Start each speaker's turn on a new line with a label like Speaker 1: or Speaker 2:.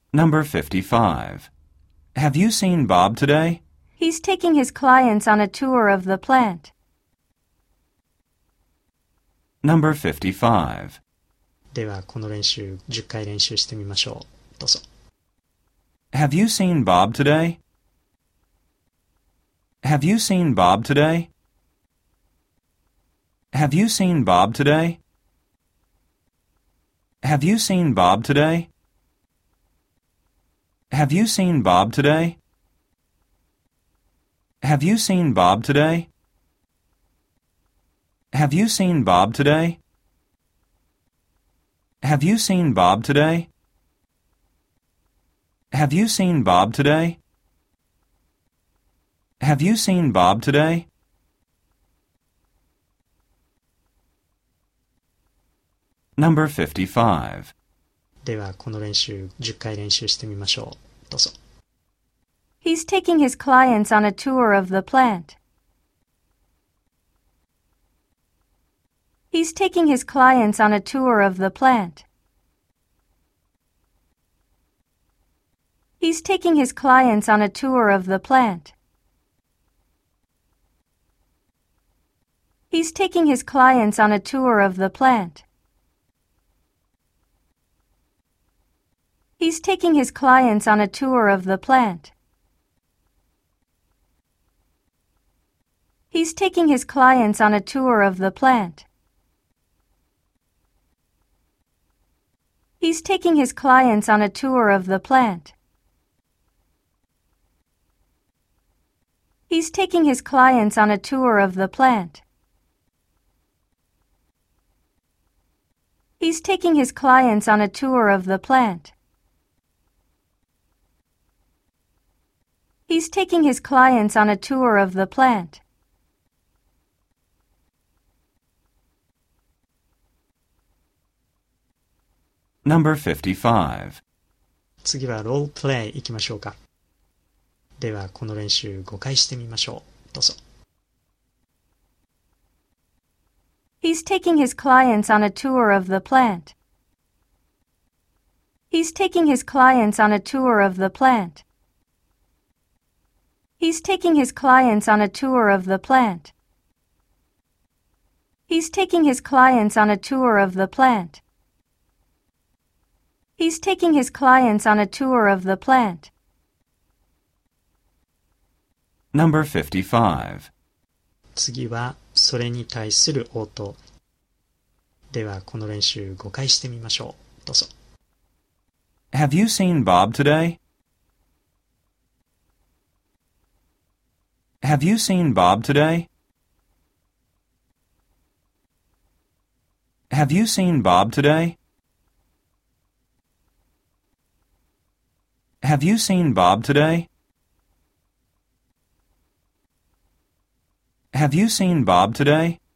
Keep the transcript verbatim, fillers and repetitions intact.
Speaker 1: Number fifty-five. Have you seen Bob today?
Speaker 2: He's taking his clients on a tour of the plant.
Speaker 1: Number fifty-five.
Speaker 3: ではこの練習じゅっかい練習してみましょう。どうぞ。
Speaker 1: Have you seen Bob today? Have you seen Bob today? Have you seen Bob today? Have you seen Bob today? Have you seen Bob today? Have you seen Bob today? Have you seen Bob today? Have you seen Bob today? Have you seen Bob today? Have you seen Bob today? Number fifty-five.
Speaker 3: ではこの練習じゅっかい練習してみましょう。どうぞ。
Speaker 2: He's taking his clients on a tour of the plant. He's taking his clients on a tour of the plant. He's taking his clients on a tour of the plant. He's taking his clients on a tour of the plant. He's taking his clients on a tour of the plant. He's taking his clients on a tour of the plant. He's taking his clients on a tour of the plant. He's taking his clients on a tour of the plant. He's taking his clients on a tour of the plant. He's taking his clients on a tour of the plant.
Speaker 1: Number fifty-five.
Speaker 3: 次はロールプレイいきましょうか。ではこの練習ごかいしてみましょう。どうぞ。
Speaker 2: He's taking his clients on a tour of the plant. He's taking his clients on a tour of the plant. He's taking his clients on a tour of the plant. He's taking his clients on a tour of the plant. He's taking his clients on a tour of the plant.
Speaker 1: Number fifty-five.
Speaker 3: 次はそれに対する応答。ではこの練習ごかいしてみましょう。どうぞ。
Speaker 1: Have you seen Bob today? Have you seen Bob today? Have you seen Bob today? Have you seen Bob today? Have you seen Bob today?